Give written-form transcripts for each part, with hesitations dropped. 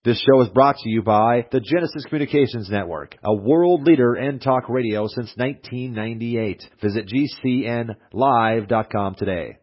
This show is brought to you by the Genesis Communications Network, a world leader in talk radio since 1998. Visit GCNlive.com today.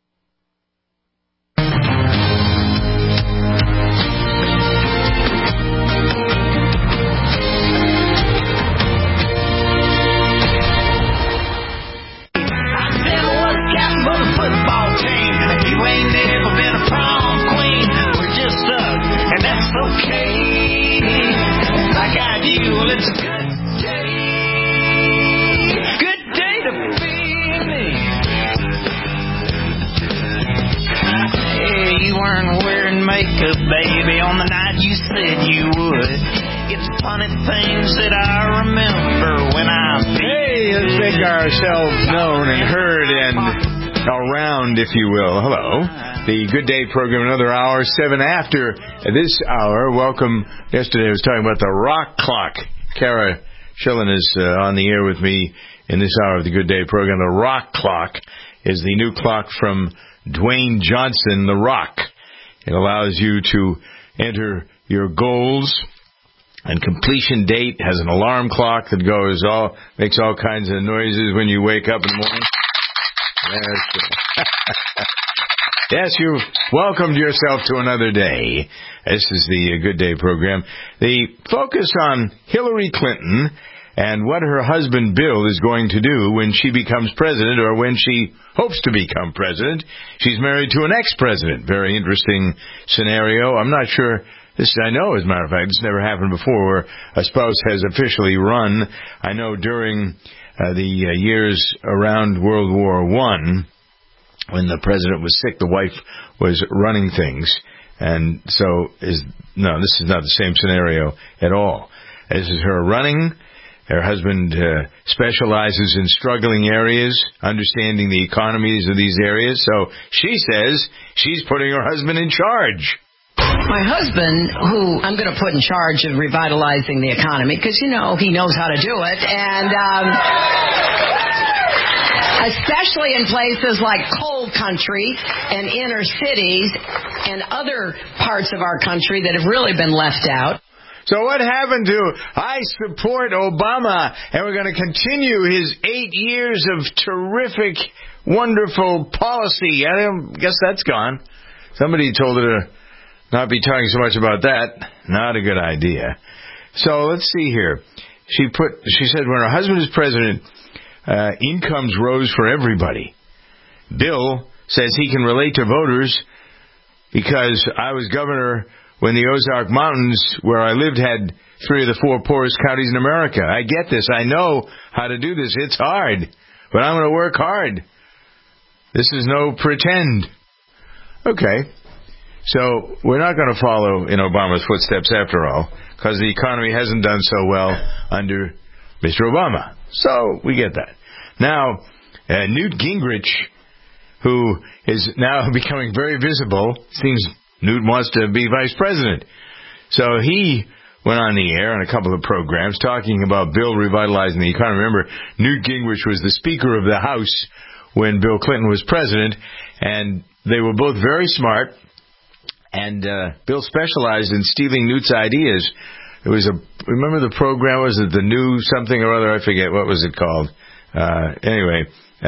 Makeup, baby, on the night you said you would. It's funny things that I remember when I'm... Hey, let's make ourselves known and heard and around, if you will. Hello. The Good Day program, another hour, 7 after this hour. Welcome. Yesterday I was talking about the rock clock. Kara Schillen is on the air with me in this hour of the Good Day program. The rock clock is the new clock from Dwayne Johnson, The Rock. It allows you to enter your goals and completion date. Has an alarm clock that makes all kinds of noises when you wake up in the morning. Yes, you welcomed yourself to another day. This is the Good Day program. The focus on Hillary Clinton and what her husband Bill is going to do when she becomes president, or when she hopes to become president. She's married to an ex-president. Very interesting scenario. I'm not sure, I know, as a matter of fact, it's never happened before where a spouse has officially run. I know during the years around World War I, when the president was sick, the wife was running things. And so, this is not the same scenario at all. This is her running. Her husband specializes in struggling areas, understanding the economies of these areas. So she says she's putting her husband in charge. My husband, who I'm going to put in charge of revitalizing the economy, because, he knows how to do it. And especially in places like coal country and inner cities and other parts of our country that have really been left out. So what happened to, I support Obama, and we're going to continue his 8 years of terrific, wonderful policy. I guess that's gone. Somebody told her to not be talking so much about that. Not a good idea. So let's see here. She said when her husband is president, incomes rose for everybody. Bill says he can relate to voters because I was governor when the Ozark Mountains, where I lived, had 3 of the 4 poorest counties in America. I get this. I know how to do this. It's hard. But I'm going to work hard. This is no pretend. Okay. So we're not going to follow in Obama's footsteps after all, because the economy hasn't done so well under Mr. Obama. So we get that. Now, Newt Gingrich, who is now becoming very visible, seems Newt wants to be vice president. So he went on the air on a couple of programs talking about Bill revitalizing the economy. Remember, Newt Gingrich was the Speaker of the House when Bill Clinton was president, and they were both very smart, and Bill specialized in stealing Newt's ideas. Remember the program, was it the New something or other? I forget, what was it called? Anyway,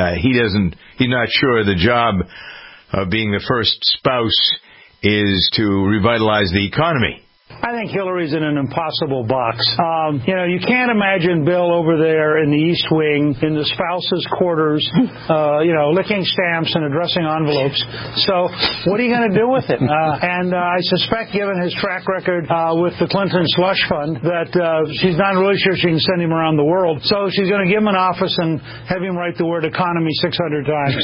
he's not sure the job of being the first spouse is to revitalize the economy. I think Hillary's in an impossible box. You can't imagine Bill over there in the East Wing, in the spouse's quarters, licking stamps and addressing envelopes. So what are you going to do with it? And I suspect, given his track record with the Clinton slush fund, that she's not really sure she can send him around the world. So she's going to give him an office and have him write the word economy 600 times.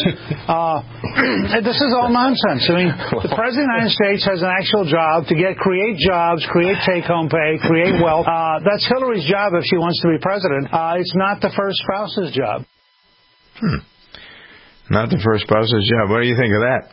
This is all nonsense. I mean, the President of the United States has an actual job to create jobs, create take-home pay, create wealth. That's Hillary's job if she wants to be president. It's not the first spouse's job. Not the first spouse's job. What do you think of that?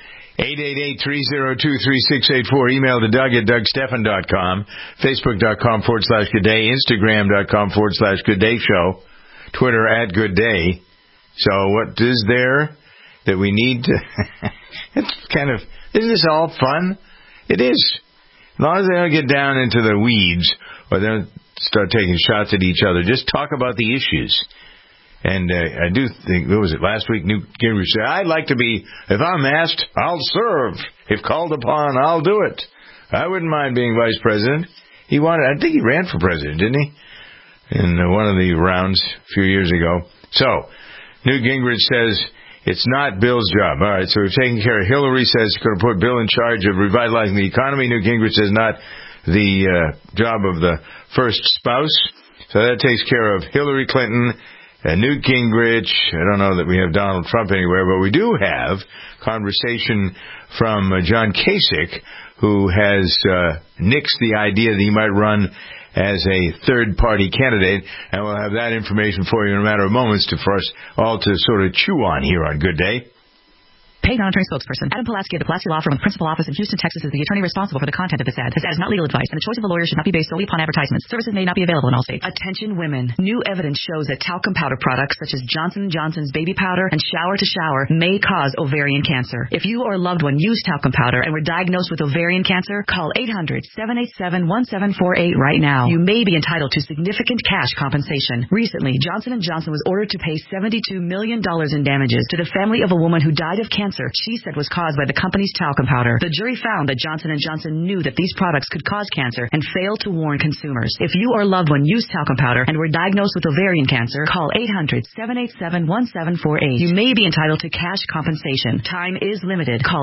888-302-3684. Email to Doug at DougStephan.com. Facebook.com/Good-Day. Instagram.com/Good-Day-Show. Twitter @Good-Day. So what is there that we need to... It's kind of... Isn't this all fun? It is. As long as they don't get down into the weeds or they don't start taking shots at each other, just talk about the issues. And I do think, what was it, last week, Newt Gingrich said, I'd like to be, if I'm asked, I'll serve. If called upon, I'll do it. I wouldn't mind being vice president. I think he ran for president, didn't he? In one of the rounds a few years ago. So, Newt Gingrich says, it's not Bill's job. All right, so we're taking care of Hillary says she's going to put Bill in charge of revitalizing the economy. Newt Gingrich says not the job of the first spouse. So that takes care of Hillary Clinton and Newt Gingrich. I don't know that we have Donald Trump anywhere, but we do have conversation from John Kasich, who has nixed the idea that he might run as a third-party candidate, and we'll have that information for you in a matter of moments for us all to sort of chew on here on Good Day. Paid non-attorney spokesperson Adam Pulaski of the Pulaski Law Firm with principal office in Houston, Texas is the attorney responsible for the content of this ad. This ad is not legal advice, and the choice of a lawyer should not be based solely upon advertisements. Services may not be available in all states. Attention women. New evidence shows that talcum powder products such as Johnson & Johnson's baby powder and shower to shower may cause ovarian cancer. If you or a loved one used talcum powder and were diagnosed with ovarian cancer, call 800-787-1748 right now. You may be entitled to significant cash compensation. Recently, Johnson & Johnson was ordered to pay $72 million in damages to the family of a woman who died of cancer she said was caused by the company's talcum powder. The jury found that Johnson & Johnson knew that these products could cause cancer and failed to warn consumers. If you or a loved one used talcum powder and were diagnosed with ovarian cancer, call 800-787-1748. You may be entitled to cash compensation. Time is limited. Call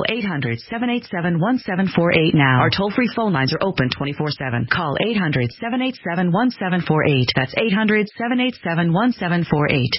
800-787-1748 now. Our toll-free phone lines are open 24/7. Call 800-787-1748. That's 800-787-1748.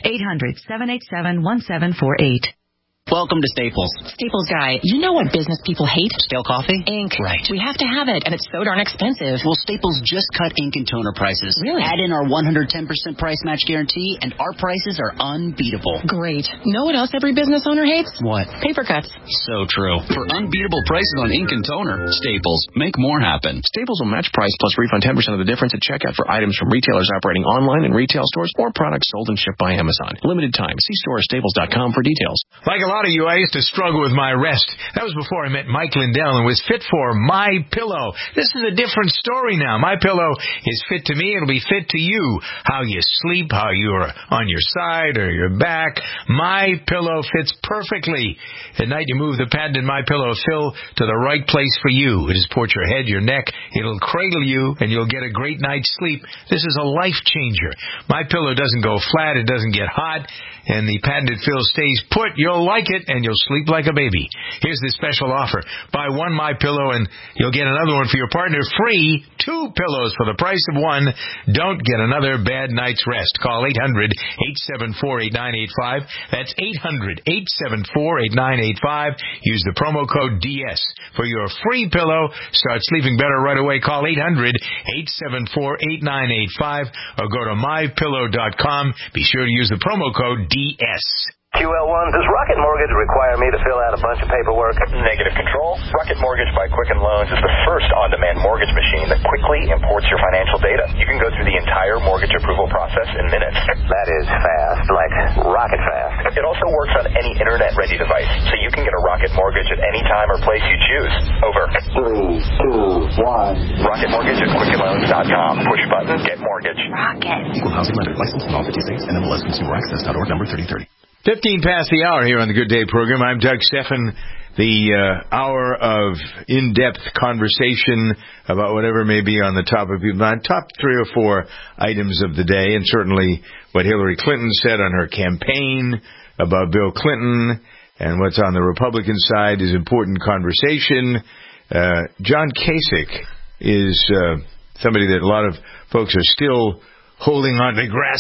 800-787-1748. Welcome to Staples. Staples guy, you know what business people hate? Stale coffee? Ink. Right. We have to have it, and it's so darn expensive. Well, Staples just cut ink and toner prices. Really? Add in our 110% price match guarantee, and our prices are unbeatable. Great. Know what else every business owner hates? What? Paper cuts. So true. For unbeatable prices on ink and toner, Staples. Make more happen. Staples will match price plus refund 10% of the difference at checkout for items from retailers operating online in retail stores or products sold and shipped by Amazon. Limited time. See store or staples.com for details. Like a lot of you, I used to struggle with my rest. That was before I met Mike Lindell and was fit for My Pillow. This is a different story now. My Pillow is fit to me. It'll be fit to you. How you sleep, how you're on your side or your back. My Pillow fits perfectly. At night, you move the patented My Pillow fill to the right place for you. It'll support your head, your neck. It'll cradle you, and you'll get a great night's sleep. This is a life changer. My Pillow doesn't go flat. It doesn't get hot. And the patented fill stays put. You'll like it, and you'll sleep like a baby. Here's the special offer. Buy one My Pillow, and you'll get another one for your partner free. 2 pillows for the price of one. Don't get another bad night's rest. Call 800-874-8985. That's 800-874-8985. Use the promo code DS for your free pillow. Start sleeping better right away. Call 800-874-8985 or go to mypillow.com. Be sure to use the promo code DS. QL1, does Rocket Mortgage require me to fill out a bunch of paperwork? Negative control. Rocket Mortgage by Quicken Loans is the first on-demand mortgage machine that quickly imports your financial data. You can go through the entire mortgage approval process in minutes. That is fast, like rocket fast. It also works on any internet-ready device, so you can get a Rocket Mortgage at any time or place you choose. Over. 3, 2, 1. Rocket Mortgage at QuickenLoans.com. Push button, get mortgage. Rocket. Equal housing lender. Licensed in all 50 states. NMLS Consumer Access.org number 3030. 15 past the hour here on the Good Day program. I'm Doug Stephan. The hour of in-depth conversation about whatever may be on the top of your mind, top 3 or 4 items of the day, and certainly what Hillary Clinton said on her campaign about Bill Clinton, and what's on the Republican side is important conversation. John Kasich is somebody that a lot of folks are still holding on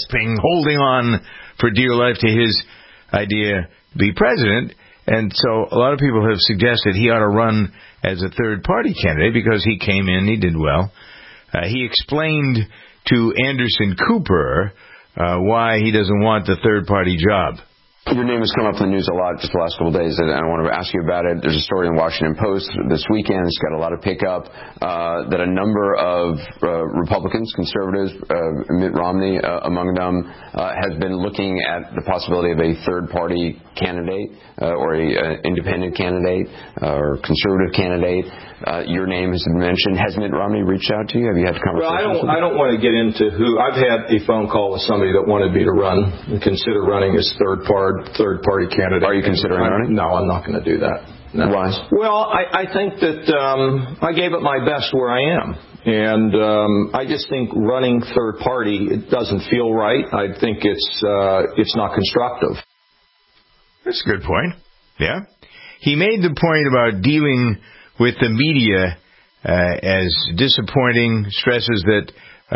for dear life to his idea to be president. And so a lot of people have suggested he ought to run as a third-party candidate because he came in, he did well. He explained to Anderson Cooper why he doesn't want the third-party job. Your name has come up in the news a lot just the last couple of days, and I want to ask you about it. There's a story in the Washington Post this weekend. It's got a lot of pickup that a number of Republicans, conservatives, Mitt Romney among them, has been looking at the possibility of a third-party candidate or an independent candidate or conservative candidate your name has been mentioned. Has Mitt Romney reached out to you? Have you had conversations? Well, I don't want to get into who. I've had a phone call with somebody that wanted me to consider running as third party candidate. Are you considering running? No, I'm not going to do that. No. Why? Well, I think that I gave it my best where I am. And I just think running third party, it doesn't feel right. I think it's not constructive. That's a good point. Yeah. He made the point about dealing with the media as disappointing, stresses that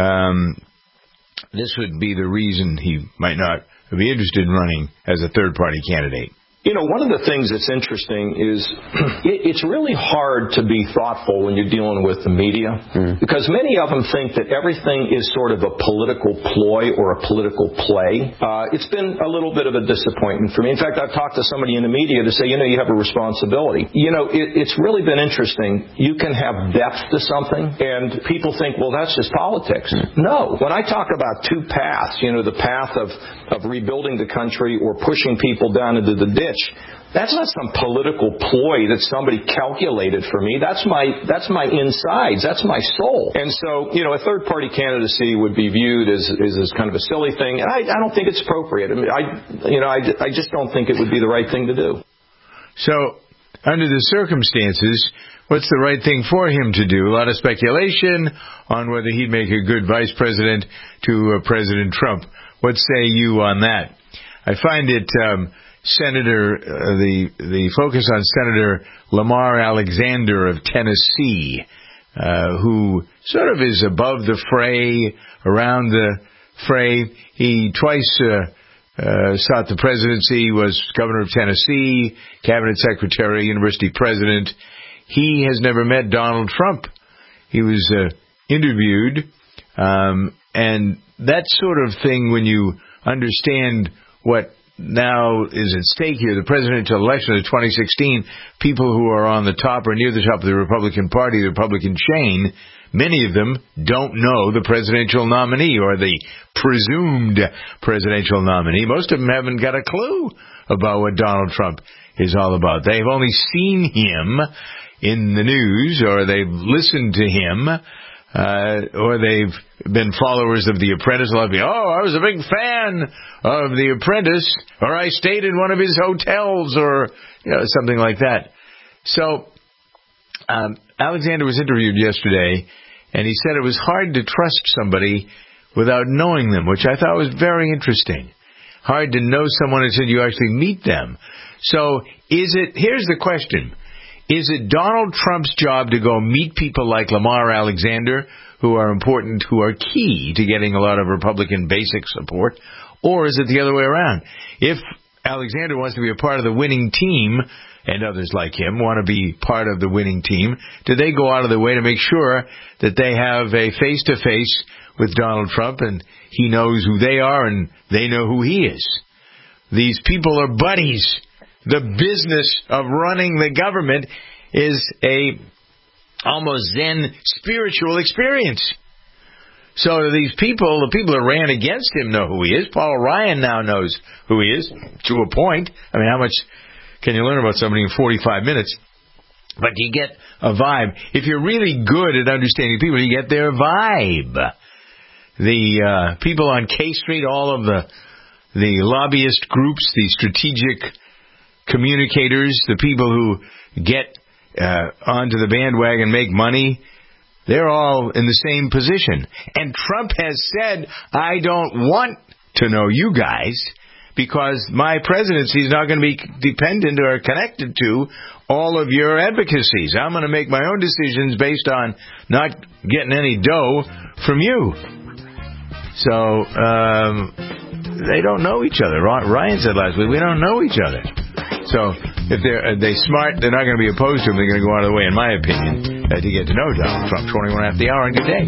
this would be the reason he might not be interested in running as a third-party candidate. You know, one of the things that's interesting is it's really hard to be thoughtful when you're dealing with the media because many of them think that everything is sort of a political ploy or a political play. It's been a little bit of a disappointment for me. In fact, I've talked to somebody in the media to say, you have a responsibility. It's really been interesting. You can have depth to something, and people think, well, that's just politics. No. When I talk about two paths, the path of rebuilding the country or pushing people down into the ditch, that's not some political ploy that somebody calculated for me. That's my insides. That's my soul. And so, a third-party candidacy would be viewed as kind of a silly thing. And I don't think it's appropriate. I mean, I just don't think it would be the right thing to do. So, under the circumstances, what's the right thing for him to do? A lot of speculation on whether he'd make a good vice president to President Trump. What say you on that? I find it... the focus on Senator Lamar Alexander of Tennessee, who sort of is above the fray, around the fray. He twice sought the presidency, was governor of Tennessee, cabinet secretary, university president. He has never met Donald Trump. He was interviewed, and that sort of thing, when you understand what now is at stake here, the presidential election of 2016, people who are on the top or near the top of the Republican Party, the Republican chain, many of them don't know the presidential nominee or the presumed presidential nominee. Most of them haven't got a clue about what Donald Trump is all about. They've only seen him in the news, or they've listened to him, or they've been followers of The Apprentice. I was a big fan of The Apprentice, or I stayed in one of his hotels, or something like that. So Alexander was interviewed yesterday, and he said it was hard to trust somebody without knowing them, which I thought was very interesting. Hard to know someone until you actually meet them. So here's the question. Is it Donald Trump's job to go meet people like Lamar Alexander, who are important, who are key to getting a lot of Republican basic support, or is it the other way around? If Alexander wants to be a part of the winning team, and others like him want to be part of the winning team, do they go out of their way to make sure that they have a face-to-face with Donald Trump, and he knows who they are and they know who he is? These people are buddies. The business of running the government is a almost Zen spiritual experience. So these people, the people that ran against him, know who he is. Paul Ryan now knows who he is, to a point. I mean, how much can you learn about somebody in 45 minutes? But you get a vibe. If you're really good at understanding people, you get their vibe. The people on K Street, all of the lobbyist groups, the strategic communicators, the people who get onto the bandwagon, make money, they're all in the same position. And Trump has said, I don't want to know you guys because my presidency is not going to be dependent or connected to all of your advocacies. I'm going to make my own decisions based on not getting any dough from you. So they don't know each other. Ryan said last week, we don't know each other. So if they're smart, they're not going to be opposed to him. They're going to go out of the way, in my opinion, to get to know Donald Trump. 21 after the hour, and good day.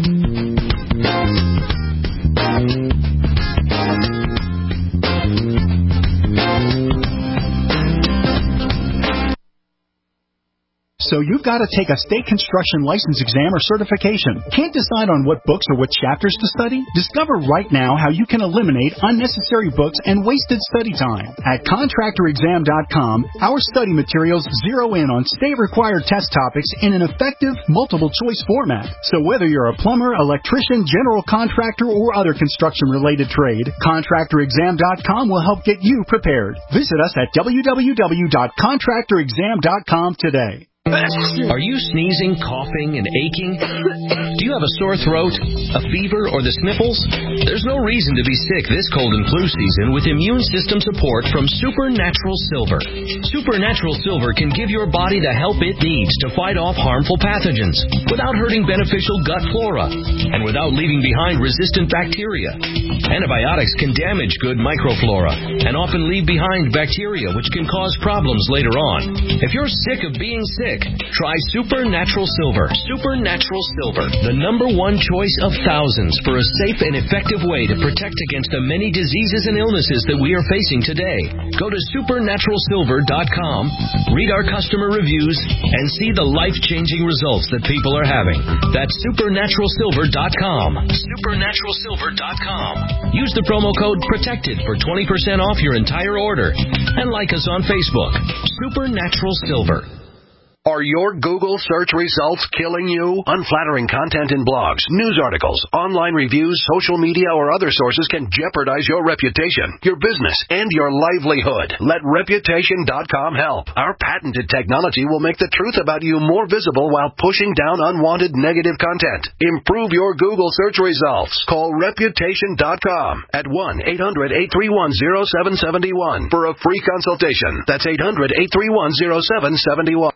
so you've got to take a state construction license exam or certification. Can't decide on what books or what chapters to study? Discover right now how you can eliminate unnecessary books and wasted study time. At contractorexam.com, our study materials zero in on state-required test topics in an effective, multiple-choice format. So whether you're a plumber, electrician, general contractor, or other construction-related trade, contractorexam.com will help get you prepared. Visit us at www.contractorexam.com today. Are you sneezing, coughing, and aching? Do you have a sore throat, a fever, or the sniffles? There's no reason to be sick this cold and flu season with immune system support from Supernatural Silver. Supernatural Silver can give your body the help it needs to fight off harmful pathogens without hurting beneficial gut flora and without leaving behind resistant bacteria. Antibiotics can damage good microflora and often leave behind bacteria which can cause problems later on. If you're sick of being sick, try Supernatural Silver. Supernatural Silver, the #1 choice of thousands for a safe and effective way to protect against the many diseases and illnesses that we are facing today. Go to supernaturalsilver.com, read our customer reviews, and see the life-changing results that people are having. That's supernaturalsilver.com. Supernaturalsilver.com. Use the promo code PROTECTED for 20% off your entire order. And like us on Facebook. Supernatural Silver. Are your Google search results killing you? Unflattering content in blogs, news articles, online reviews, social media, or other sources can jeopardize your reputation, your business, and your livelihood. Let Reputation.com help. Our patented technology will make the truth about you more visible while pushing down unwanted negative content. Improve your Google search results. Call Reputation.com at 1-800-831-0771 for a free consultation. That's 800-831-0771.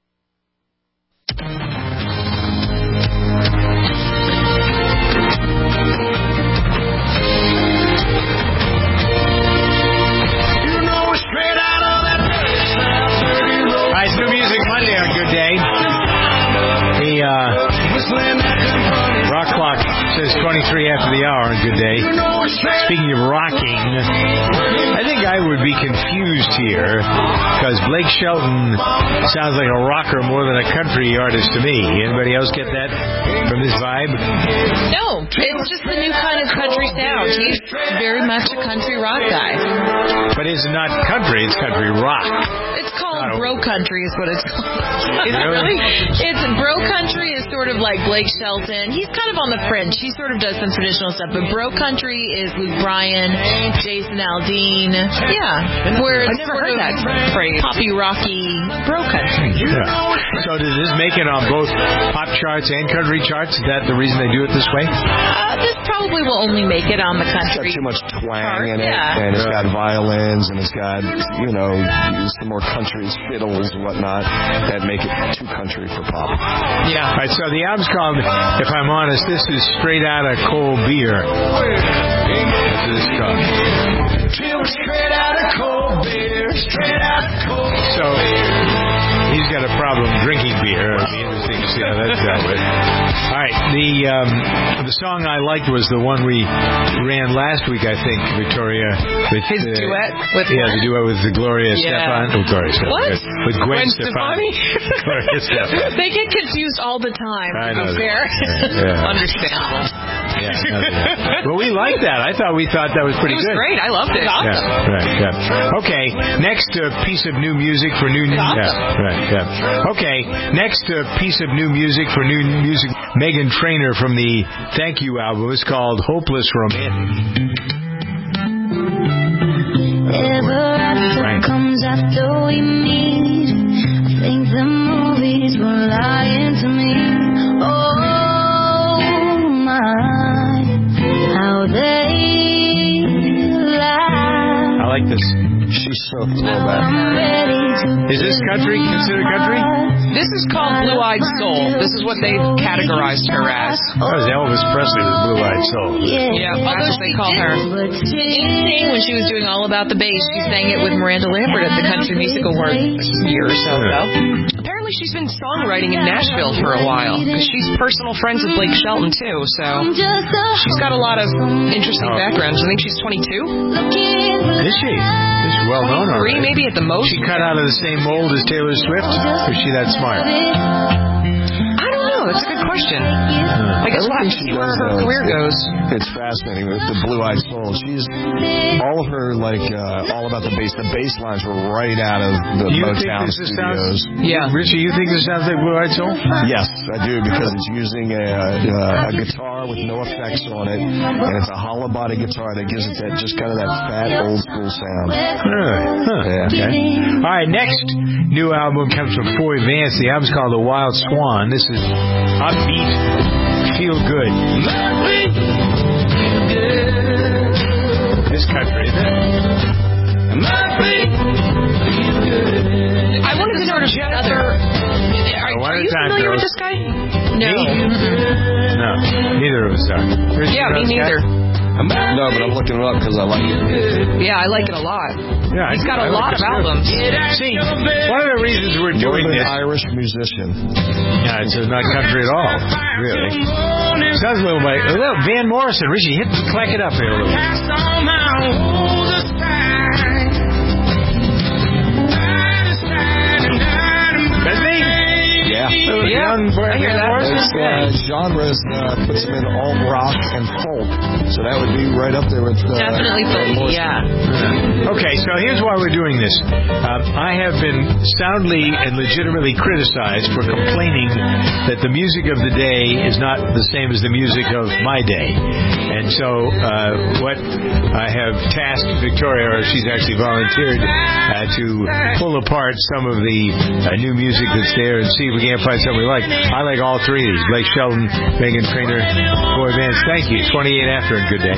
It's New Music Monday on Good Day. The rock clock says 23 after the hour on Good Day. Speaking of rocking, I think I would be confused here because Blake Shelton sounds like a rocker more than a country artist to me. Anybody else get that from this vibe? No, it's just the new kind of country sound. He's very much a country rock guy. But it's not country, it's country rock. It's called bro country is what it's called. Is it Really? It's bro country is sort of like Blake Shelton. He's kind of on the fringe. He sort of does some traditional stuff, but bro country is Luke Bryan, Jason Aldean. Yeah, where it's never sort heard of that phrase. poppy rocky bro country. Yeah. So does this make it on both pop charts and country charts? Is that the reason they do it this way? This probably will only make it on the country. It's got too much twang in it, yeah. and it's got violins, and it's got, some more countries, fiddles, and whatnot, that make it too country for pop. Yeah. All right, so the album's called, if I'm honest, this is straight out of cold beer. That's what it's called. Straight out of cold beer, straight out of cold beer. So, he's got a problem drinking beer. It'll be interesting to see how that's dealt with. All right, the song I liked was the one we ran last week, I think, Victoria. With his duet with the duet with the Gloria Stefan. Oh, Gloria Stefan. What? With Gwen Stefani. Gloria Stefan. They get confused all the time. I know. Fair. Yeah. Understandable. Yeah. Well, we liked that. I thought that was pretty good. It was great. I loved it. Awesome. Yeah, right, yeah. Okay, next piece of new music for new... Awesome. Yeah, right, yeah. Okay, next piece of new music for new music. Meghan Trainor from the Thank You album. It's called Hopeless Romantic. Ever after comes after we meet. I think the movies were lying to me. Oh my, how they lie. I like this. She's so throwback. Is this country? Considered country? This is called Blue-Eyed Soul. This is what they've categorized her as. That was Elvis Presley with Blue-Eyed Soul. Yeah, that's what they call her. She didn't sing when she was doing All About the Bass. She sang it with Miranda Lambert at the Country Music Awards a year or so ago. Apparently apparently she's been songwriting in Nashville for a while, because she's personal friends with Blake Shelton, too, so she's got a lot of interesting backgrounds. I think she's 22. Is she? Is she well known? 23, maybe at the most. She cut out of the same mold as Taylor Swift? Or is she that smart? I don't know. That's a good question. I guess we'll have to see where her career goes. It's fascinating with the Blue-Eyed Soul. She's all of her all about the bass. The bass lines were right out of the Motown studios. Richie, you think this sounds like Blue-Eyed Soul? Yes, I do, because it's using a guitar with no effects on it, and it's a hollow body guitar that gives it that just kind of that fat old school sound. Okay. All right, next new album comes from Foy Vance. The album's called The Wild Swan. This is upbeat, feel good. This country, isn't it? I wanted to sort of other. Are you familiar with this guy? No. No, neither of us are. Yeah, me neither. No, but I'm looking it up because I like it. Yeah, I like it a lot. Yeah, he's got a lot of albums. See, one of the reasons we're doing this... Irish musician. Yeah, it's not country at all, really. Sounds a little like Van Morrison. Richie, clack it up here a little bit. Yeah. I hear that. Genres puts them in alt rock and folk, so that would be right up there with definitely folk. Yeah. Okay, so here's why we're doing this. I have been soundly and legitimately criticized for complaining that the music of the day is not the same as the music of my day, and so what I have tasked Victoria, or she's actually volunteered, to pull apart some of the new music that's there and see if we can't find something we like. I like all three of these. Blake Shelton, Meghan Trainor, Foy Vance. Thank you. 28 after and good day.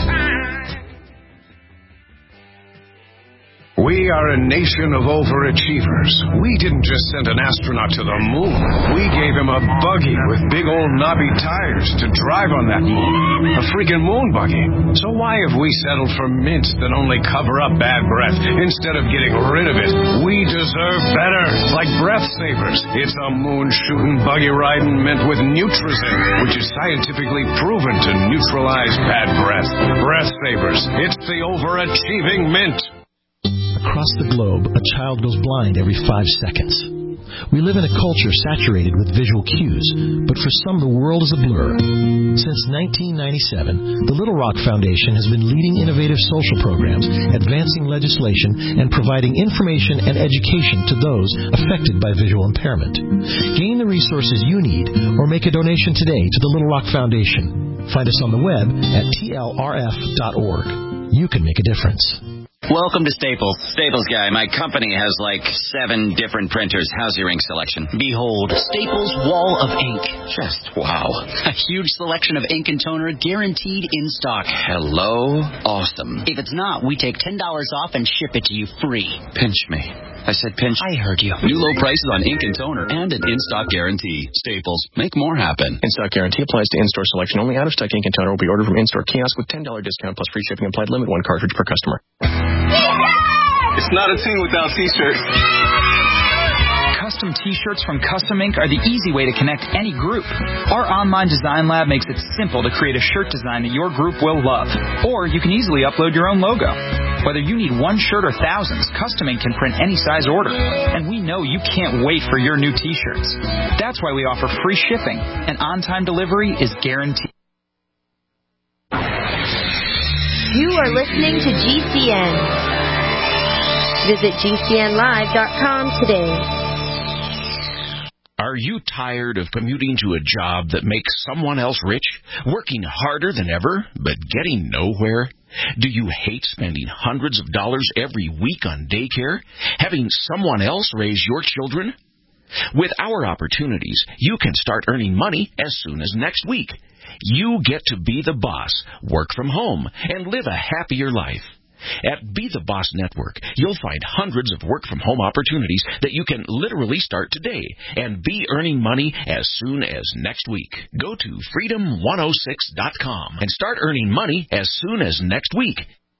We are a nation of overachievers. We didn't just send an astronaut to the moon. We gave him a buggy with big old knobby tires to drive on that moon. A freaking moon buggy. So why have we settled for mints that only cover up bad breath instead of getting rid of it? We deserve better, like Breath Savers. It's a moon-shooting, buggy-riding mint with Nutrizin, which is scientifically proven to neutralize bad breath. Breath Savers. It's the overachieving mint. Across the globe, a child goes blind every 5 seconds. We live in a culture saturated with visual cues, but for some the world is a blur. Since 1997, the Little Rock Foundation has been leading innovative social programs, advancing legislation, and providing information and education to those affected by visual impairment. Gain the resources you need or make a donation today to the Little Rock Foundation. Find us on the web at tlrf.org. You can make a difference. Welcome to Staples. Staples Guy, my company has like 7 different printers. How's your ink selection? Behold, Staples Wall of Ink. Just wow. A huge selection of ink and toner guaranteed in stock. Hello? Awesome. If it's not, we take $10 off and ship it to you free. Pinch me. I said pinch. I heard you. New low prices on ink and toner and an in-stock guarantee. Staples. Make more happen. In-stock guarantee applies to in-store selection only. Out-of-stock ink and toner will be ordered from in-store kiosk with $10 discount plus free shipping applied. Limit 1 cartridge per customer. It's not a team without T-shirts. Custom T-shirts from Custom Ink are the easy way to connect any group. Our online design lab makes it simple to create a shirt design that your group will love. Or you can easily upload your own logo. Whether you need one shirt or thousands, Custom Ink can print any size order. And we know you can't wait for your new T-shirts. That's why we offer free shipping, and on-time delivery is guaranteed. You are listening to GCN. Visit GCNlive.com today. Are you tired of commuting to a job that makes someone else rich, working harder than ever, but getting nowhere? Do you hate spending hundreds of dollars every week on daycare, having someone else raise your children? With our opportunities, you can start earning money as soon as next week. You get to be the boss, work from home, and live a happier life. At Be the Boss Network, you'll find hundreds of work-from-home opportunities that you can literally start today and be earning money as soon as next week. Go to freedom106.com and start earning money as soon as next week.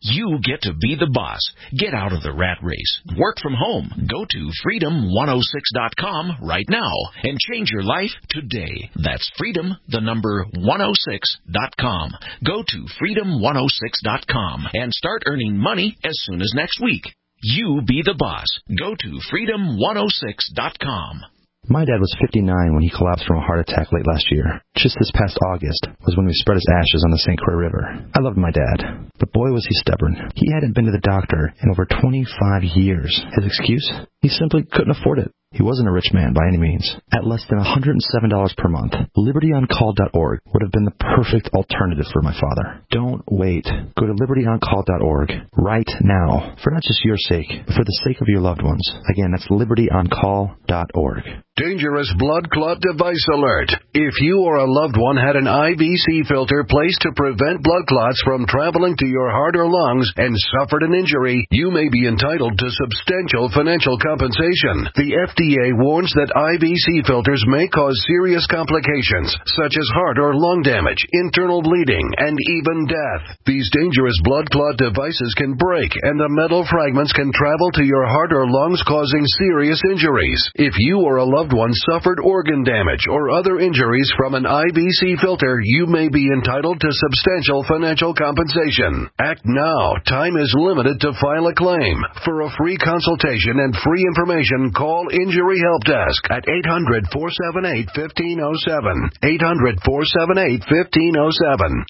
You get to be the boss. Get out of the rat race. Work from home. Go to freedom106.com right now and change your life today. That's freedom106.com. Go to freedom106.com and start earning money as soon as next week. You be the boss. Go to freedom106.com. My dad was 59 when he collapsed from a heart attack late last year. Just this past August was when we spread his ashes on the St. Croix River. I loved my dad, but boy was he stubborn. He hadn't been to the doctor in over 25 years. His excuse? He simply couldn't afford it. He wasn't a rich man by any means. At less than $107 per month, LibertyOnCall.org would have been the perfect alternative for my father. Don't wait. Go to LibertyOnCall.org right now, for not just your sake, but for the sake of your loved ones. Again, that's LibertyOnCall.org. Dangerous blood clot device alert. If you or a loved one had an IVC filter placed to prevent blood clots from traveling to your heart or lungs and suffered an injury, you may be entitled to substantial financial compensation. The FDA warns that IVC filters may cause serious complications, such as heart or lung damage, internal bleeding, and even death. These dangerous blood clot devices can break, and the metal fragments can travel to your heart or lungs, causing serious injuries. If you or a loved one suffered organ damage or other injuries from an IVC filter, you may be entitled to substantial financial compensation. Act now. Time is limited to file a claim. For a free consultation and free information, call Injury Help Desk at 800-478-1507. 800-478-1507.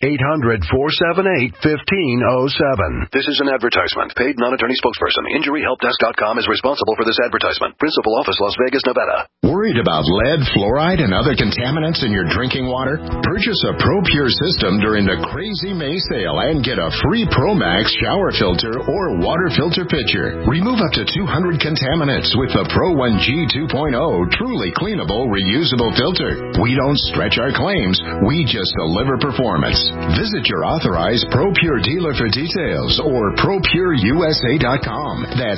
800-478-1507. This is an advertisement. Paid non-attorney spokesperson. InjuryHelpDesk.com is responsible for this advertisement. Principal office, Las Vegas, Nevada. Worried about lead, fluoride, and other contaminants in your drinking water? Purchase a ProPure system during the Crazy May sale and get a free ProMax shower filter or water filter pitcher. Remove up to 200 contaminants with the Pro 1G 2.0 truly cleanable, reusable filter. We don't stretch our claims. We just deliver performance. Visit your authorized ProPure dealer for details or ProPureUSA.com. That's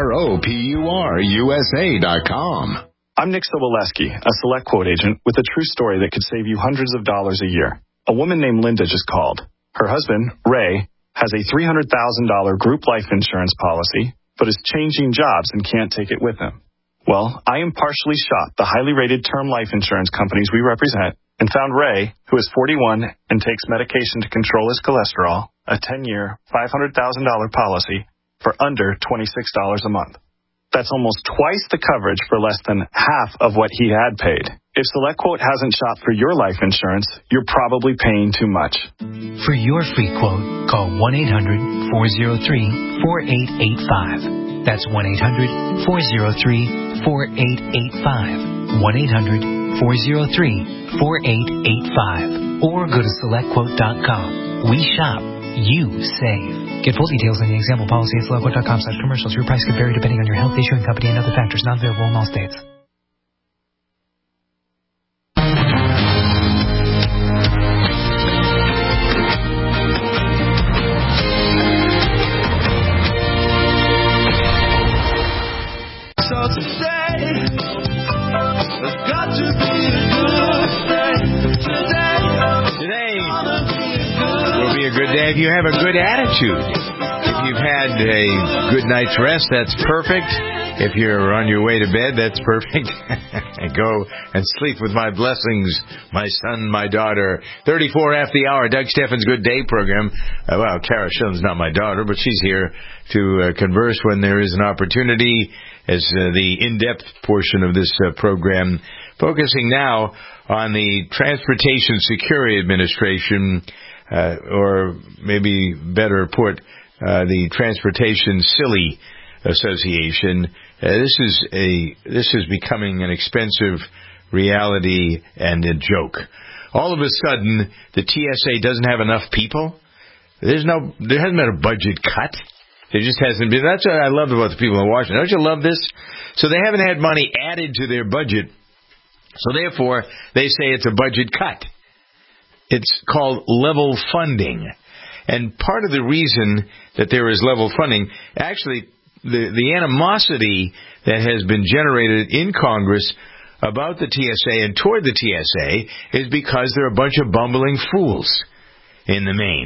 ProPureUSA.com. I'm Nick Soboleski, a Select Quote agent with a true story that could save you hundreds of dollars a year. A woman named Linda just called. Her husband, Ray, has a $300,000 group life insurance policy, but is changing jobs and can't take it with him. Well, I impartially shopped the highly rated term life insurance companies we represent and found Ray, who is 41 and takes medication to control his cholesterol, a 10-year, $500,000 policy for under $26 a month. That's almost twice the coverage for less than half of what he had paid. If SelectQuote hasn't shopped for your life insurance, you're probably paying too much. For your free quote, call 1-800-403-4885. That's 1-800-403-4885. 1-800-403-4885. Or go to SelectQuote.com. We shop. You save. Get full details on the example policy at SelectQuote.com/commercials. Your price could vary depending on your health, issuing company, and other factors. Not available in all states. So today, there's got to be a good day. Today will be a good day if you have a good attitude. If you've had a good night's rest, that's perfect. If you're on your way to bed, that's perfect. Go and sleep with my blessings, my son, my daughter. 34 after the hour, Doug Steffens' Good Day program. Well, Kara Schillen's not my daughter, but she's here to converse when there is an opportunity as the in-depth portion of this program, focusing now on the Transportation Security Administration, or maybe better put, the Transportation Silly Association. This is becoming an expensive reality and a joke. All of a sudden, the TSA doesn't have enough people. There hasn't been a budget cut. There just hasn't been. That's what I love about the people in Washington. Don't you love this? So they haven't had money added to their budget. So therefore, they say it's a budget cut. It's called level funding. And part of the reason that there is level funding, actually, the animosity that has been generated in Congress about the TSA and toward the TSA is because they're a bunch of bumbling fools in the main.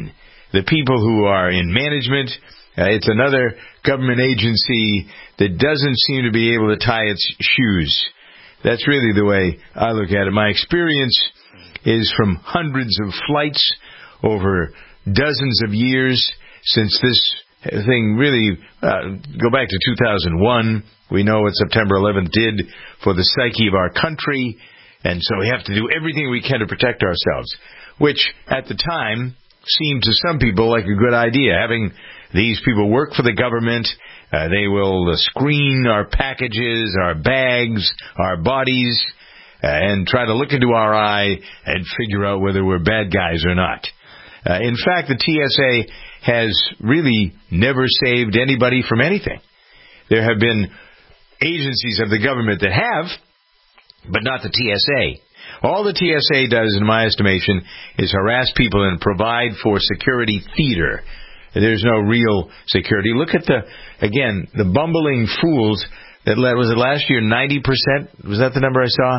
the people who are in management. It's another government agency that doesn't seem to be able to tie its shoes. That's really the way I look at it. My experience is from hundreds of flights over dozens of years since this thing really, go back to 2001. We know what September 11th did for the psyche of our country, and so we have to do everything we can to protect ourselves, which at the time seemed to some people like a good idea. Having these people work for the government, they will screen our packages, our bags, our bodies, and try to look into our eye and figure out whether we're bad guys or not. In fact, the TSA has really never saved anybody from anything. There have been agencies of the government that have, but not the TSA. All the TSA does, in my estimation, is harass people and provide for security theater. There's no real security. Look at the bumbling fools that was it last year, 90%? Was that the number I saw?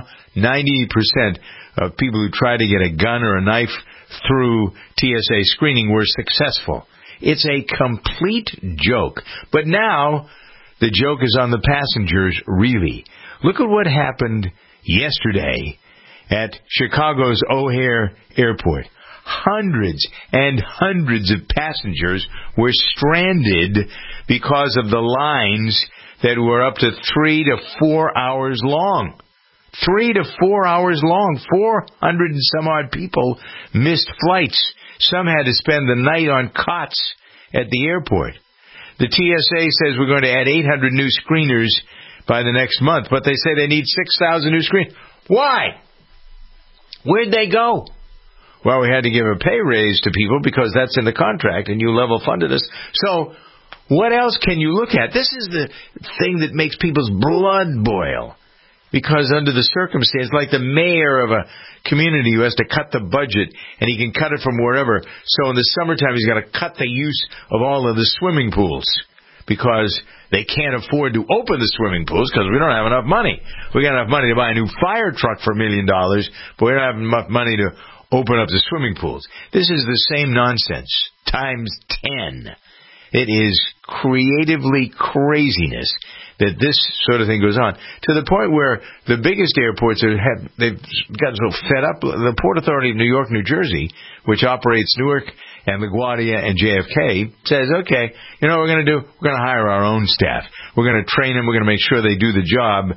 90% of people who try to get a gun or a knife through TSA screening were successful. It's a complete joke. But now the joke is on the passengers, really. Look at what happened yesterday at Chicago's O'Hare Airport. Hundreds and hundreds of passengers were stranded because of the lines that were up to 3 to 4 hours long. 3 to 4 hours long. 400 and some odd people missed flights. Some had to spend the night on cots at the airport. The TSA says we're going to add 800 new screeners by the next month, but they say they need 6,000 new screeners. Why? Where'd they go? Well, we had to give a pay raise to people because that's in the contract, and you level funded us. So what else can you look at? This is the thing that makes people's blood boil. Because under the circumstance, like the mayor of a community who has to cut the budget, and he can cut it from wherever. So in the summertime, he's got to cut the use of all of the swimming pools because they can't afford to open the swimming pools because we don't have enough money. We got enough money to buy a new fire truck for $1 million, but we don't have enough money to open up the swimming pools. This is the same nonsense times 10. It is creatively craziness that this sort of thing goes on, to the point where the biggest airports they've gotten so fed up. The Port Authority of New York, New Jersey, which operates Newark and LaGuardia and JFK, says, okay, you know what we're going to do? We're going to hire our own staff. We're going to train them. We're going to make sure they do the job.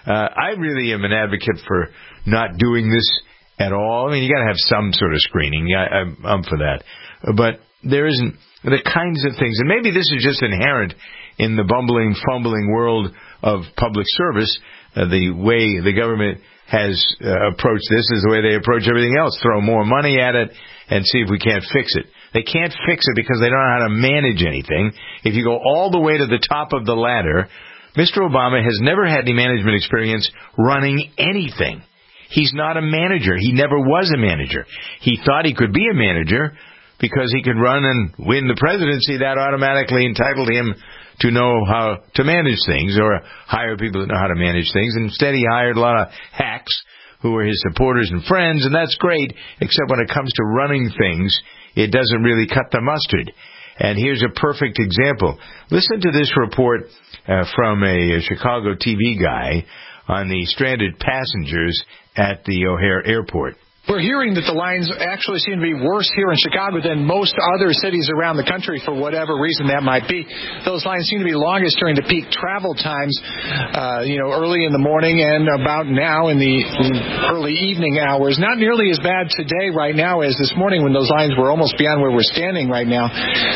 I really am an advocate for not doing this at all. I mean, you got to have some sort of screening. I'm for that. But there isn't the kinds of things, and maybe this is just inherent in the bumbling, fumbling world of public service. The way the government has approached this is the way they approach everything else. Throw more money at it and see if we can't fix it. They can't fix it because they don't know how to manage anything. If you go all the way to the top of the ladder, Mr. Obama has never had any management experience running anything. He's not a manager. He never was a manager. He thought he could be a manager because he could run and win the presidency. That automatically entitled him to know how to manage things or hire people that know how to manage things. Instead, he hired a lot of hacks who were his supporters and friends, and that's great, except when it comes to running things, it doesn't really cut the mustard. And here's a perfect example. Listen to this report from a Chicago TV guy on the stranded passengers at the O'Hare Airport. We're hearing that the lines actually seem to be worse here in Chicago than most other cities around the country for whatever reason that might be. Those lines seem to be longest during the peak travel times, early in the morning and about now in the early evening hours. Not nearly as bad today right now as this morning when those lines were almost beyond where we're standing right now.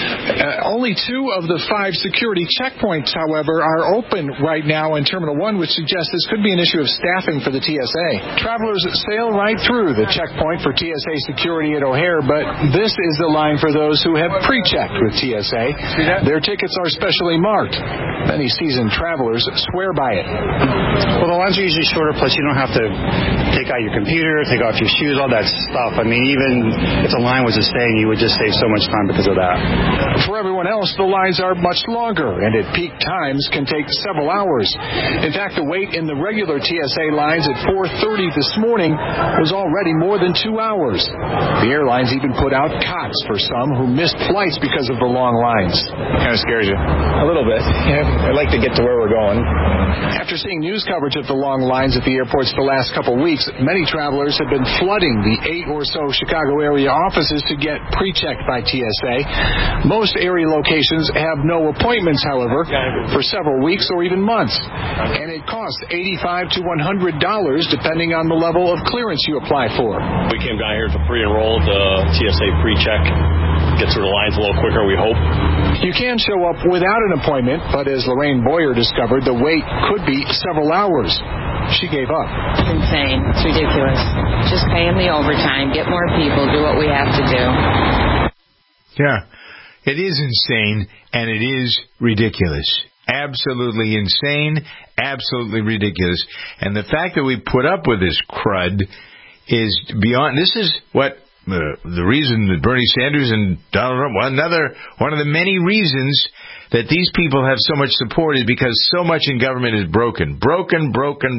Only 2 of the 5 security checkpoints, however, are open right now in Terminal 1, which suggests this could be an issue of staffing for the TSA. Travelers sail right through the checkpoint for TSA security at O'Hare, but this is the line for those who have pre-checked with TSA. Their tickets are specially marked. Many seasoned travelers swear by it. Well, the lines are usually shorter, plus you don't have to take out your computer, take off your shoes, all that stuff. I mean, even if the line was the same, you would just save so much time because of that. For everyone else, the lines are much longer, and at peak times can take several hours. In fact, the wait in the regular TSA lines at 4:30 this morning was already more more than 2 hours. The airlines even put out cots for some who missed flights because of the long lines. Kind of scares you. A little bit. Yeah, I'd like to get to where we're going. After seeing news coverage of the long lines at the airports the last couple weeks, many travelers have been flooding the 8 or so Chicago area offices to get pre-checked by TSA. Most area locations have no appointments, however, for several weeks or even months. And it costs $85 to $100 depending on the level of clearance you apply for. We came down here to pre-enroll the TSA pre-check. Get through the lines a little quicker, we hope. You can show up without an appointment, but as Lorraine Boyer discovered, the wait could be several hours. She gave up. It's insane. It's ridiculous. Just pay them the overtime, get more people, do what we have to do. Yeah, it is insane, and it is ridiculous. Absolutely insane, absolutely ridiculous. And the fact that we put up with this crud is beyond. This is what the reason that Bernie Sanders and Donald Trump, one of the many reasons that these people have so much support is because so much in government is broken. Broken.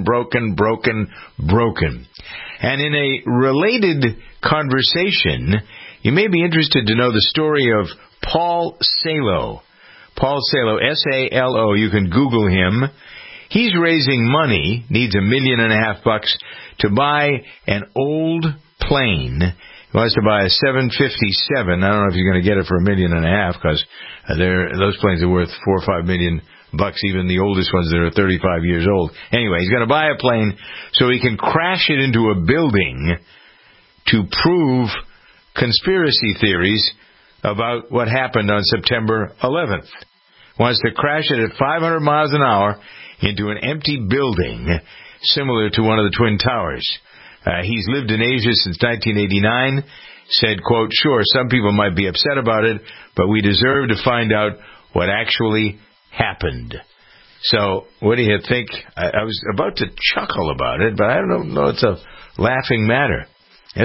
And in a related conversation, you may be interested to know the story of Paul Salo. Paul Salo, S-A-L-O. You can Google him. He's raising money, needs $1.5 million to buy an old plane. He wants to buy a 757. I don't know if you're going to get it for $1.5 million because those planes are worth $4 or $5 million. Even the oldest ones that are 35 years old. Anyway, he's going to buy a plane so he can crash it into a building to prove conspiracy theories about what happened on September 11th. Wants to crash it at 500 miles an hour into an empty building similar to one of the Twin Towers. He's lived in Asia since 1989, said, quote, sure, some people might be upset about it, but we deserve to find out what actually happened. So, what do you think? I was about to chuckle about it, but I don't know it's a laughing matter. This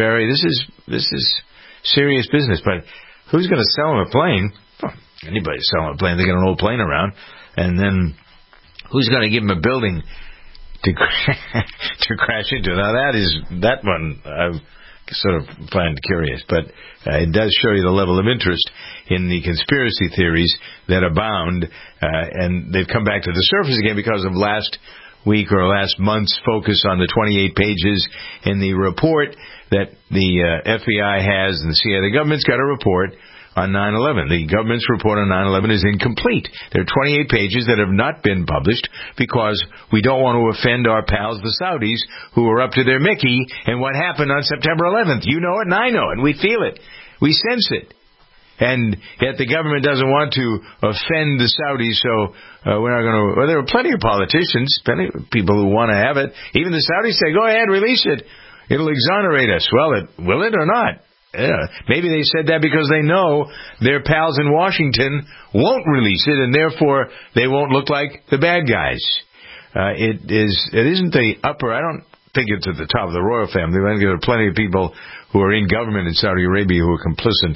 is serious business, but who's going to sell him a plane? Well, anybody's selling a plane. They got an old plane around, and then who's going to give him a building to crash into? Now that one I sort of find curious, but it does show you the level of interest in the conspiracy theories that abound, and they've come back to the surface again because of last week or last month's focus on the 28 pages in the report that the FBI has and the CIA. The government's got a report on 9/11. The government's report on 9/11 is incomplete. There are 28 pages that have not been published because we don't want to offend our pals, the Saudis, who are up to their Mickey and what happened on September 11th. You know it and I know it, and we feel it. We sense it. And yet the government doesn't want to offend the Saudis, so we're not going to. Well, there are plenty of politicians, plenty of people who want to have it. Even the Saudis say, go ahead, release it. It'll exonerate us. Well, will it or not? Yeah. Maybe they said that because they know their pals in Washington won't release it, and therefore they won't look like the bad guys. It isn't the upper. I don't think it's at the top of the royal family. I think there are plenty of people who are in government in Saudi Arabia who are complicit.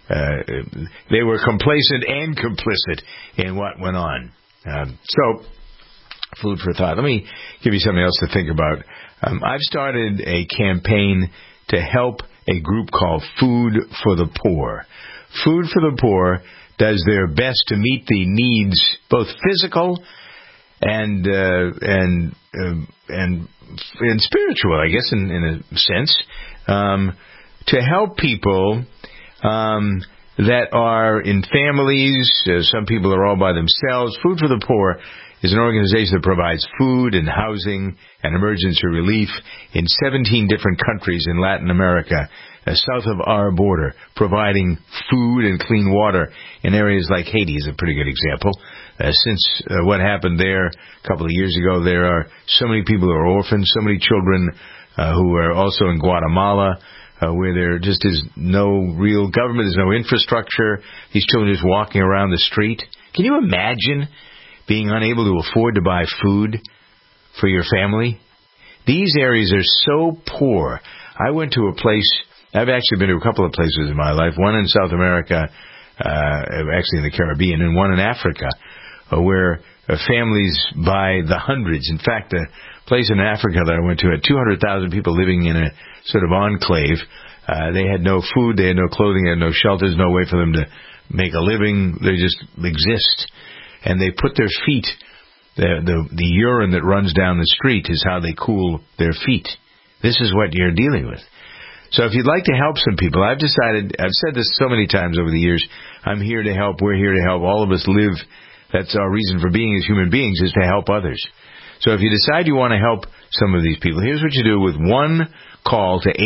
They were complacent and complicit in what went on. So, food for thought. Let me give you something else to think about. I've started a campaign to help a group called Food for the Poor. Food for the Poor does their best to meet the needs, both physical and spiritual, I guess, in a sense, to help people that are in families. Some people are all by themselves. Food for the Poor is an organization that provides food and housing and emergency relief in 17 different countries in Latin America, south of our border, providing food and clean water in areas like Haiti is a pretty good example. Since what happened there a couple of years ago, there are so many people who are orphans, so many children who are also in Guatemala, where there just is no real government, there's no infrastructure. These children just walking around the street. Can you imagine being unable to afford to buy food for your family? These areas are so poor. I went to a place, I've actually been to a couple of places in my life, one in South America, actually in the Caribbean, and one in Africa, where families by the hundreds. In fact, place in Africa that I went to had 200,000 people living in a sort of enclave. They had no food, they had no clothing, they had no shelters, no way for them to make a living. They just exist. And they put their feet, the urine that runs down the street is how they cool their feet. This is what you're dealing with. So if you'd like to help some people, I've decided, I've said this so many times over the years, I'm here to help, we're here to help, all of us live, that's our reason for being as human beings, is to help others. So if you decide you want to help some of these people, here's what you do with one call to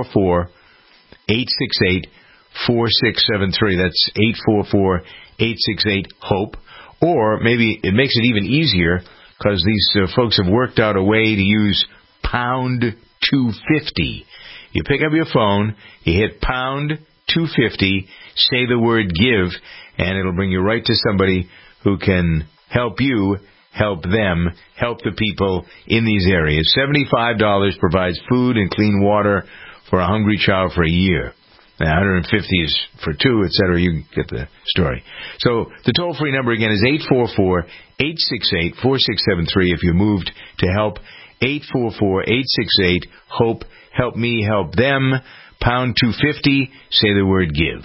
844-868-4673. That's 844-868-HOPE. Or maybe it makes it even easier because these folks have worked out a way to use pound 250. You pick up your phone, you hit pound 250, say the word give, and it'll bring you right to somebody who can help you, help them, help the people in these areas. $75 provides food and clean water for a hungry child for a year. Now, 150 is for two, etc. You get the story. So the toll-free number again is 844-868-4673 if you moved to help. 844-868-HOPE. Help me, help them. Pound 250. Say the word give.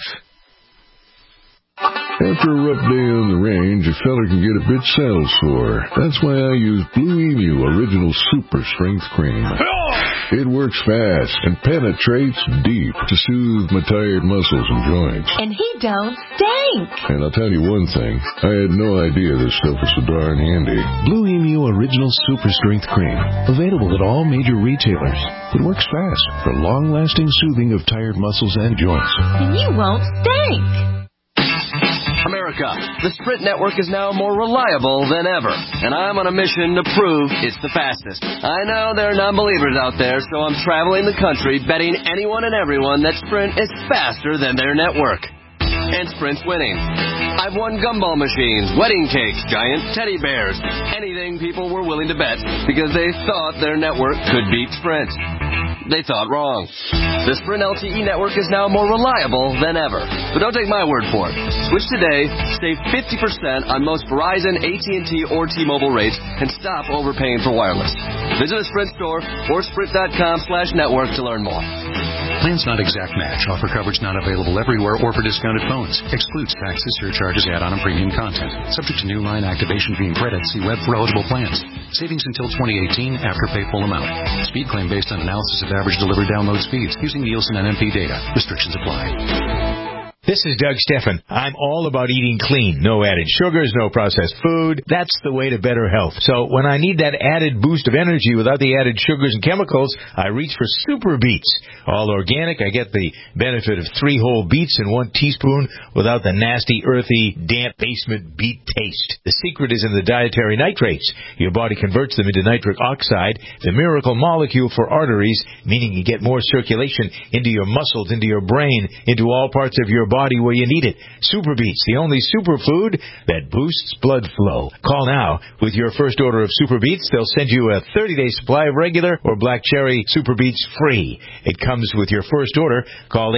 After a rough day on the range, a feller can get a bit saddle sore. That's why I use Blue Emu Original Super Strength Cream. It works fast and penetrates deep to soothe my tired muscles and joints. And he don't stink. And I'll tell you one thing, I had no idea this stuff was so darn handy. Blue Emu Original Super Strength Cream. Available at all major retailers. It works fast for long-lasting soothing of tired muscles and joints. And you won't stink. America, the Sprint network is now more reliable than ever, and I'm on a mission to prove it's the fastest. I know there are non-believers out there, so I'm traveling the country betting anyone and everyone that Sprint is faster than their network. And Sprint's winning. I've won gumball machines, wedding cakes, giant teddy bears, anything people were willing to bet because they thought their network could beat Sprint. They thought wrong. The Sprint LTE network is now more reliable than ever. But don't take my word for it. Switch today, save 50% on most Verizon, AT&T, or T-Mobile rates, and stop overpaying for wireless. Visit a Sprint store or sprint.com/network to learn more. Plans not exact match. Offer coverage not available everywhere or for discounted phones. Excludes taxes, surcharges, add-on, and premium content. Subject to new line activation fee and credit. See web for eligible plans. Savings until 2018 after pay full amount. Speed claim based on analysis of average delivered download speeds using Nielsen NMP data. Restrictions apply. This is Doug Steffen. I'm all about eating clean. No added sugars, no processed food. That's the way to better health. So when I need that added boost of energy without the added sugars and chemicals, I reach for Super Beets. All organic. I get the benefit of 3 whole beets in 1 teaspoon without the nasty, earthy, damp basement beet taste. The secret is in the dietary nitrates. Your body converts them into nitric oxide, the miracle molecule for arteries, meaning you get more circulation into your muscles, into your brain, into all parts of your body where you need it. Super Beets, the only superfood that boosts blood flow. Call now. With your first order of Super Beets, they'll send you a 30-day supply of regular or black cherry Super Beets free. It comes with your first order. Call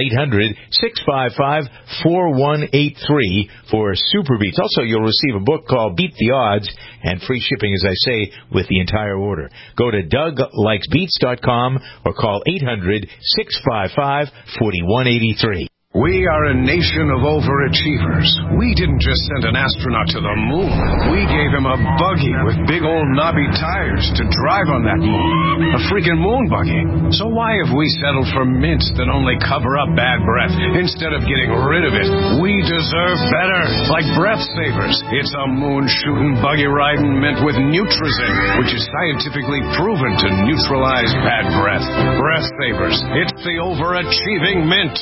800-655-4183 for Super Beets. Also, you'll receive a book called Beat the Odds and free shipping, as I say, with the entire order. Go to DougLikesBeets.com or call 800-655-4183. We are a nation of overachievers. We didn't just send an astronaut to the moon. We gave him a buggy with big old knobby tires to drive on that moon. A freaking moon buggy. So why have we settled for mints that only cover up bad breath instead of getting rid of it? We deserve better. Like Breath Savers. It's a moon-shooting, buggy-riding mint with Nutrizin, which is scientifically proven to neutralize bad breath. Breath Savers. It's the overachieving mint.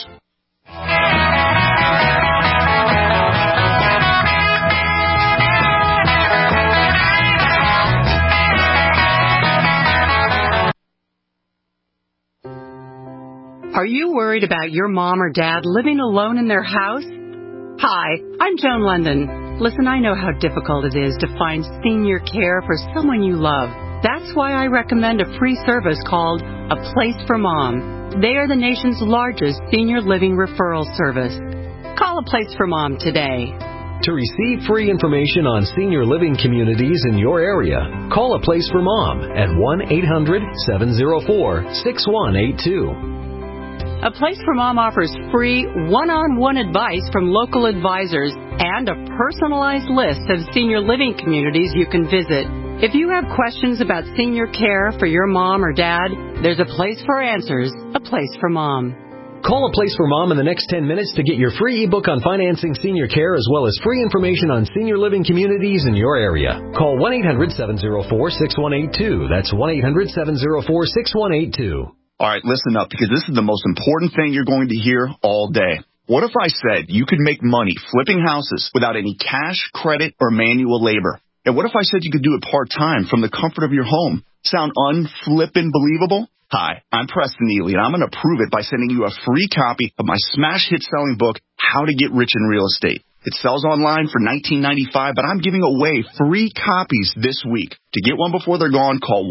Are you worried about your mom or dad living alone in their house? Hi, I'm Joan London. Listen, I know how difficult it is to find senior care for someone you love. That's why I recommend a free service called A Place for Mom. They are the nation's largest senior living referral service. Call A Place for Mom today. To receive free information on senior living communities in your area, call A Place for Mom at 1-800-704-6182. A Place for Mom offers free one-on-one advice from local advisors and a personalized list of senior living communities you can visit. If you have questions about senior care for your mom or dad, there's a place for answers, A Place for Mom. Call A Place for Mom in the next 10 minutes to get your free ebook on financing senior care as well as free information on senior living communities in your area. Call 1-800-704-6182. That's 1-800-704-6182. All right, listen up, because this is the most important thing you're going to hear all day. What if I said you could make money flipping houses without any cash, credit, or manual labor? And what if I said you could do it part-time from the comfort of your home? Sound unflippin' believable? Hi, I'm Preston Neely, and I'm going to prove it by sending you a free copy of my smash hit selling book, How to Get Rich in Real Estate. It sells online for $19.95, but I'm giving away free copies this week. To get one before they're gone, call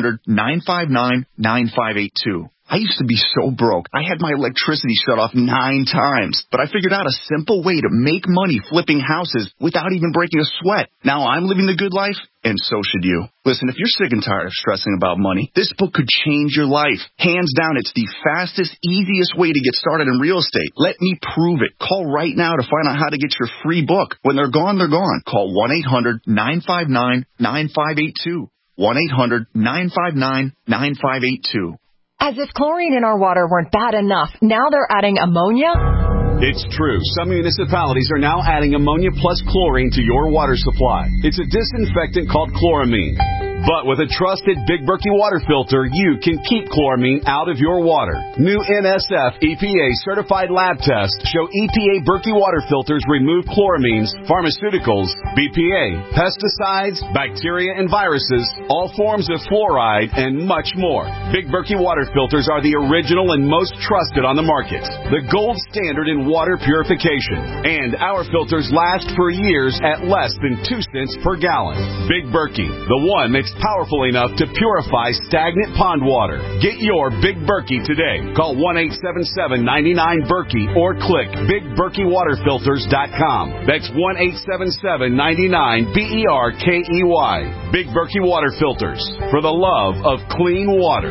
1-800-959-9582. I used to be so broke. I had my electricity shut off 9 times, but I figured out a simple way to make money flipping houses without even breaking a sweat. Now I'm living the good life, and so should you. Listen, if you're sick and tired of stressing about money, this book could change your life. Hands down, it's the fastest, easiest way to get started in real estate. Let me prove it. Call right now to find out how to get your free book. When they're gone, they're gone. Call 1-800-959-9582. 1-800-959-9582. As if chlorine in our water weren't bad enough, now they're adding ammonia? It's true. Some municipalities are now adding ammonia plus chlorine to your water supply. It's a disinfectant called chloramine. But with a trusted Big Berkey water filter, you can keep chloramine out of your water. New NSF EPA certified lab tests show EPA Berkey water filters remove chloramines, pharmaceuticals, BPA, pesticides, bacteria and viruses, all forms of fluoride, and much more. Big Berkey water filters are the original and most trusted on the market. The gold standard in water purification. And our filters last for years at less than 2 cents per gallon. Big Berkey, the one that's powerful enough to purify stagnant pond water. Get your Big Berkey today. Call 1-877-99-BERKEY or click BigBerkeyWaterFilters.com. That's 1-877-99-BERKEY. Big Berkey Water Filters, for the love of clean water.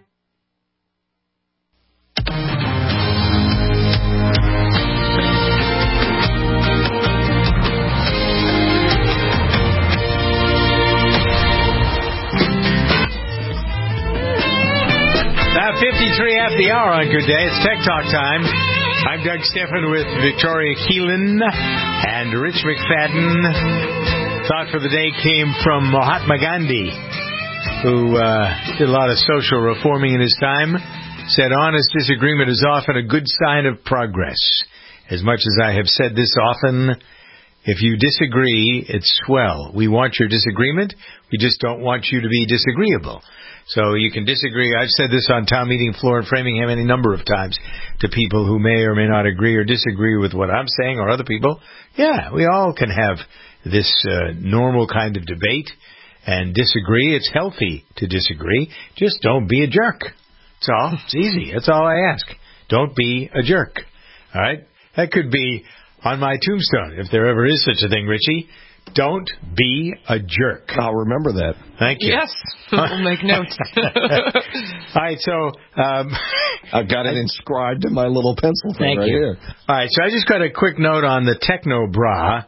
Now 53 after the hour on Good Day. It's Tech Talk time. I'm Doug Stephan with Victoria Keelan and Rich McFadden. Thought for the day came from Mahatma Gandhi, who did a lot of social reforming in his time. Said honest disagreement is often a good sign of progress. As much as I have said this often, if you disagree, it's swell. We want your disagreement. We just don't want you to be disagreeable. So you can disagree. I've said this on town meeting floor in Framingham any number of times to people who may or may not agree or disagree with what I'm saying or other people. Yeah, we all can have this normal kind of debate and disagree. It's healthy to disagree. Just don't be a jerk. That's all. It's easy. That's all I ask. Don't be a jerk. All right? That could be on my tombstone, if there ever is such a thing, Richie. Don't be a jerk. I'll remember that. Thank you. Yes, we'll make notes. All right, so I've got it inscribed in my little pencil thing right here. All right, so I just got a quick note on the Techno Bra.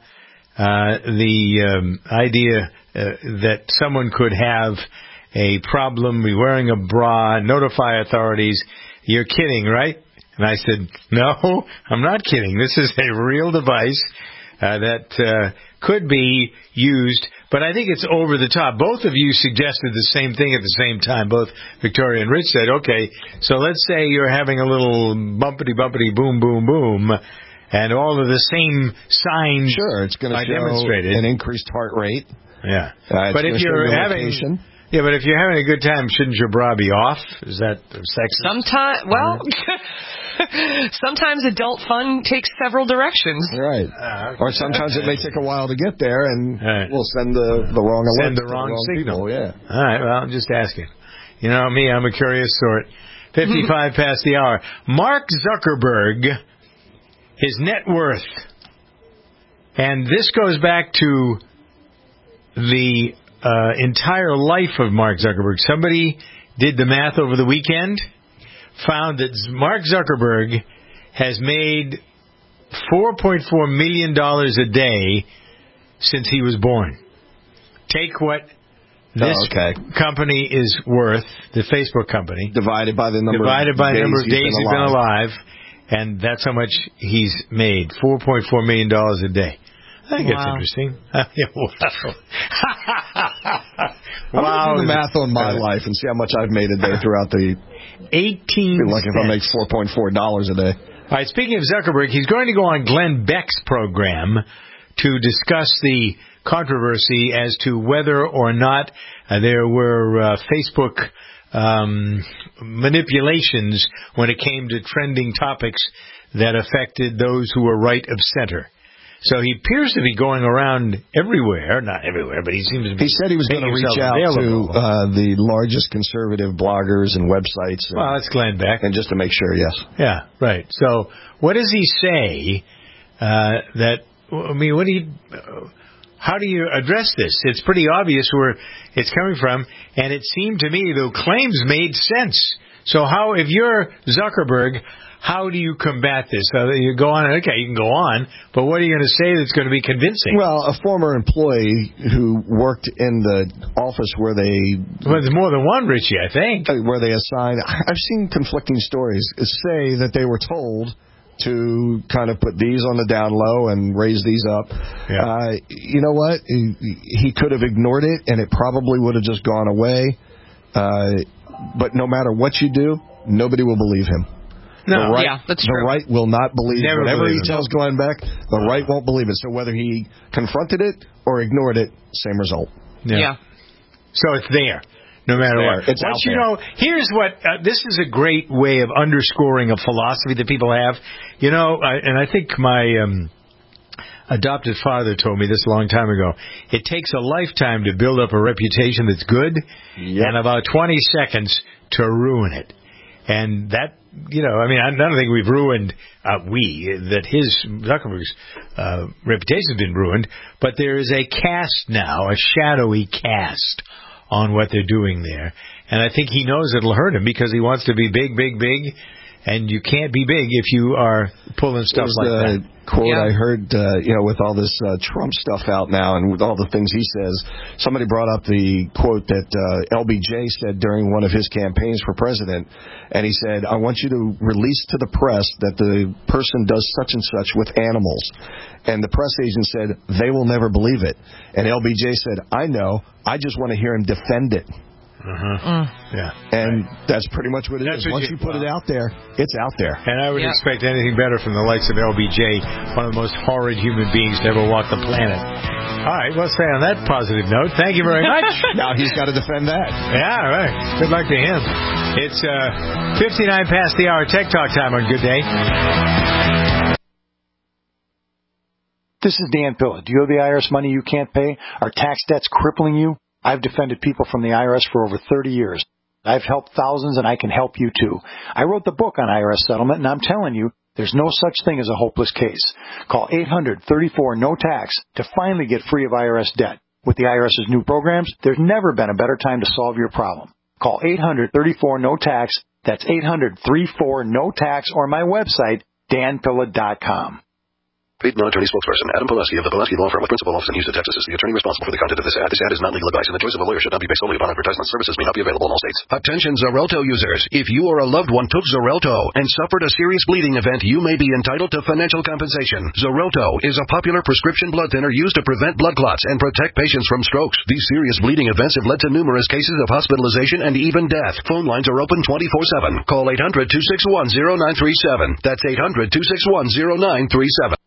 The idea that someone could have a problem, be wearing a bra, notify authorities. You're kidding, right? And I said, no, I'm not kidding. This is a real device that could be used, but I think it's over the top. Both of you suggested the same thing at the same time. Both Victoria and Rich said, okay, so let's say you're having a little bumpity, boom, boom, boom, and all of the same signs sure, it's going to show demonstrated. An increased heart rate. Yeah. But if you're having... Yeah, but if you're having a good time, shouldn't your bra be off? Is that sexist? Sometimes adult fun takes several directions. Right. Okay. Or sometimes it may take a while to get there, and we'll send the wrong alert. Send the wrong signal. People, yeah. All right, well, I'm just asking. You know me, I'm a curious sort. 55 past the hour. Mark Zuckerberg, his net worth And this goes back to the entire life of Mark Zuckerberg. Somebody did the math over the weekend, found that Mark Zuckerberg has made $4.4 million a day since he was born. Take what this company is worth, the Facebook company, divided by the number of days he's been alive, and that's how much he's made, $4.4 million a day. I think it's interesting. I'm doing the math on my life and see how much I've made a day throughout the 18 like if I make $4.4 a day. All right, speaking of Zuckerberg, he's going to go on Glenn Beck's program to discuss the controversy as to whether or not there were Facebook manipulations when it came to trending topics that affected those who were right of center. So he appears to be going around everywhere, not everywhere, but he seems to be. He said he was going to reach out to the largest conservative bloggers and websites. Well, that's Glenn Beck. And just to make sure, yes. Yeah, right. So what does he say how do you address this? It's pretty obvious where it's coming from, and it seemed to me the claims made sense. So if you're Zuckerberg, how do you combat this? You go on, okay, you can go on, but what are you going to say that's going to be convincing? Well, a former employee who worked in the office where they... Well, there's more than one, Richie, I think. Where they assign... I've seen conflicting stories say that they were told to kind of put these on the down low and raise these up. Yeah. You know what? He could have ignored it, and it probably would have just gone away. But no matter what you do, nobody will believe him. No, that's true. The right will not believe whatever he tells Glenn Beck. The right won't believe it. So whether he confronted it or ignored it, same result. Yeah. So it's there, no matter what. It's out there. Here's what this is a great way of underscoring a philosophy that people have. And I think my adopted father told me this a long time ago. It takes a lifetime to build up a reputation that's good, and about 20 seconds to ruin it. And that, I don't think we've ruined, Zuckerberg's reputation's been ruined, but there is a cast now, a shadowy cast on what they're doing there. And I think he knows it'll hurt him because he wants to be big, big, big. And you can't be big if you are pulling stuff like that. Quote I heard, with all this Trump stuff out now and with all the things he says, somebody brought up the quote that LBJ said during one of his campaigns for president. And he said, I want you to release to the press that the person does such and such with animals. And the press agent said, they will never believe it. And LBJ said, I know. I just want to hear him defend it. Yeah. And that's pretty much what it is. Once you put it out there, it's out there. And I would expect anything better from the likes of LBJ, one of the most horrid human beings to ever walk the planet. All right, we'll stay on that positive note. Thank you very much. Now he's got to defend that. Yeah, right. Good luck to him. It's 59 past the hour. Tech Talk time on Good Day. This is Dan Pilla. Do you owe the IRS money you can't pay? Are tax debts crippling you? I've defended people from the IRS for over 30 years. I've helped thousands, and I can help you, too. I wrote the book on IRS settlement, and I'm telling you, there's no such thing as a hopeless case. Call 800-34-NO-TAX to finally get free of IRS debt. With the IRS's new programs, there's never been a better time to solve your problem. Call 800-34-NO-TAX. That's 800-34-NO-TAX, or my website, danpilla.com. Paid non-attorney spokesperson Adam Pileski of the Pileski Law Firm with principal office in Houston, Texas is the attorney responsible for the content of this ad. This ad is not legal advice, and the choice of a lawyer should not be based solely upon advertisement. Services may not be available in all states. Attention Xarelto users. If you or a loved one took Xarelto and suffered a serious bleeding event, you may be entitled to financial compensation. Xarelto is a popular prescription blood thinner used to prevent blood clots and protect patients from strokes. These serious bleeding events have led to numerous cases of hospitalization and even death. Phone lines are open 24/7. Call 800-261-0937. That's 800-261-0937.